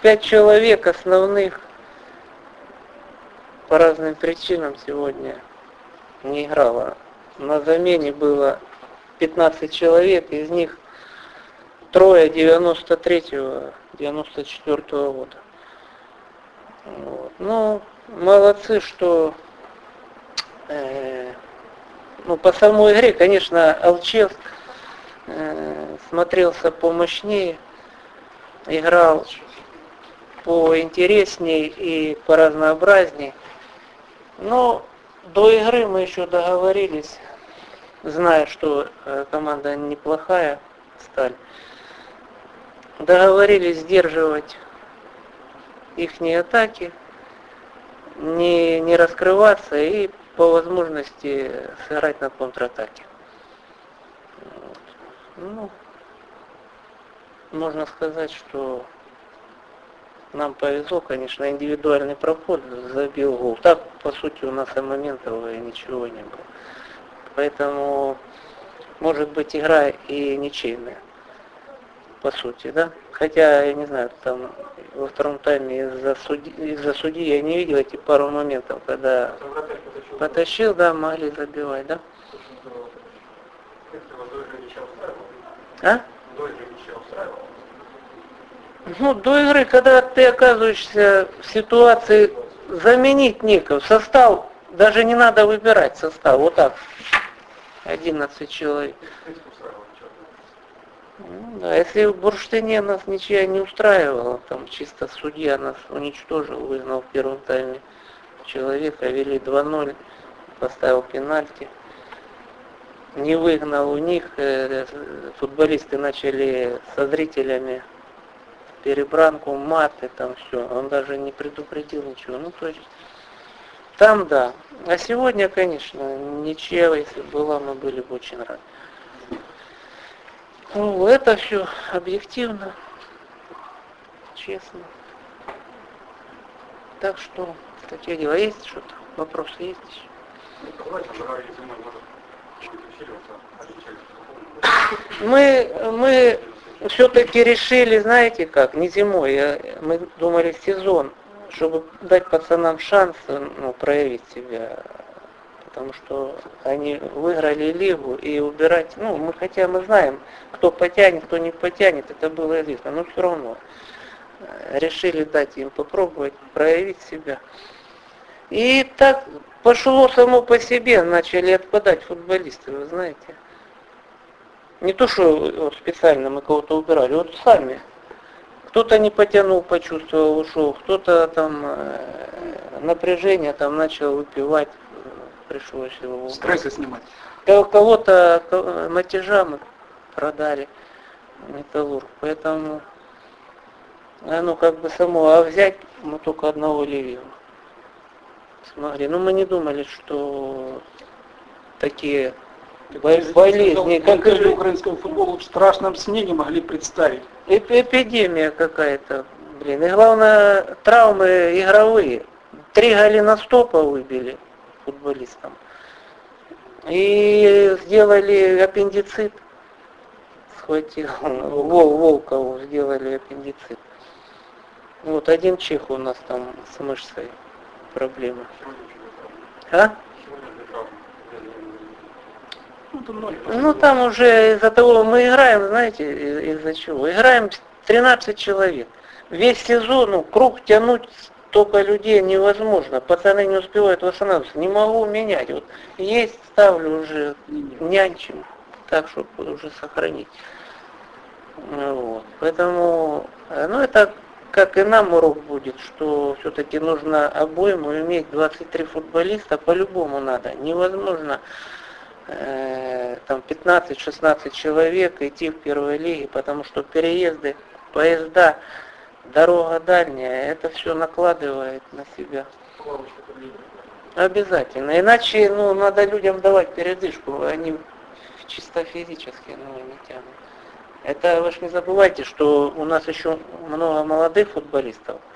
5 человек основных по разным причинам сегодня не играло. На замене было 15 человек, из них трое 93-го, 94-го года. Вот. Ну, молодцы, что по самой игре, конечно, Алчевск смотрелся помощнее, играл поинтереснее и поразнообразнее. Но до игры мы еще договорились, зная, что команда неплохая, Сталь, договорились сдерживать ихние атаки, не раскрываться и по возможности сыграть на контратаке. Вот. Ну, можно сказать, что нам повезло, конечно, индивидуальный проход забил гол. Так, по сути, у нас и моментов и ничего не было. Поэтому, может быть, игра и ничейная, по сути, да? Хотя, я не знаю, там во втором тайме из-за судьи я не видел эти пару моментов, когда потащил, да, могли забивать, да? А? Ну, до игры, когда ты оказываешься в ситуации заменить некого, состав, даже не надо выбирать состав, вот так, 11 человек. Ну, да, если в Бурштине нас ничья не устраивала, там чисто судья нас уничтожил, выгнал в первом тайме человека, вели 2-0, поставил пенальти. Не выгнал у них, футболисты начали со зрителями перебранку, маты, там все. Он даже не предупредил ничего. Ну, то есть, там да. А сегодня, конечно, ничья, если была, мы были бы очень рады. Ну, это все объективно, честно. Так что, такие дела. Есть что-то? Вопросы есть еще? Мы все-таки решили, знаете как, не зимой, мы думали мы чтобы дать пацанам шанс проявить себя. Потому что они выиграли лигу и убирать, хотя мы знаем, кто потянет, кто не потянет, это было известно, но все равно решили дать им попробовать проявить себя. И так пошло само по себе, начали отпадать футболисты, вы знаете. Не то, что вот специально мы кого-то убирали, вот сами. Кто-то не потянул, почувствовал, ушел, кто-то там напряжение там начал выпивать, пришлось его стрессы снимать. Кого-то матежа мы продали, Металлург, поэтому оно как бы само, а взять мы только одного Левиева смогли. Но мы не думали, что такие болезни, как и украинскому футболу, в страшном сне не могли представить. Эпидемия какая-то, И главное, травмы игровые. 3 голеностопа выбили футболистам. И сделали аппендицит. Схватил. Волкову сделали аппендицит. Вот один чех у нас там с мышцей проблемы. А? Ну там уже из-за того, мы играем, знаете, из-за чего? Играем 13 человек. Весь сезон, круг тянуть столько людей невозможно. Пацаны не успевают восстанавливаться. Не могу менять. Вот есть, ставлю уже, нянчим. Так, чтобы уже сохранить. Вот. Поэтому, это как и нам урок будет, что все-таки нужно обойму иметь 23 футболиста, по-любому надо. Невозможно там 15-16 человек идти в первой лиге, потому что переезды, поезда, дорога дальняя, это все накладывает на себя. Обязательно. Иначе надо людям давать передышку, они чисто физически не тянут. Это вы же не забывайте, что у нас еще много молодых футболистов.